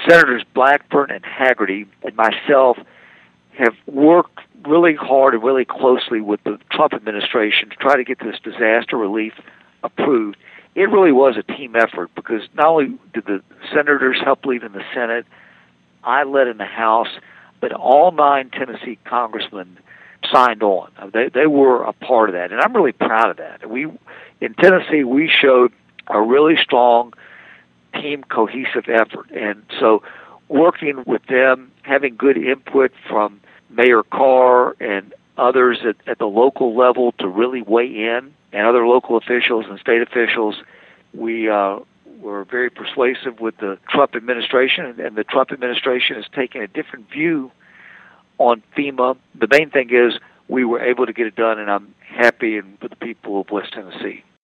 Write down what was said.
Senators Blackburn and Hagerty and myself have worked really hard and really closely with the Trump administration to try to get this disaster relief approved. It really was a team effort because not only did the senators help lead in the Senate, I led in the House, but all 9 Tennessee congressmen signed on. They were a part of that, and I'm really proud of that. In Tennessee, we showed a really strong team cohesive effort, and so working with them, having good input from Mayor Carr and others at the local level to really weigh in, and other local officials and state officials, we were very persuasive with the Trump administration, and the Trump administration has taken a different view on FEMA. The main thing is we were able to get it done, and I'm happy for the people of West Tennessee.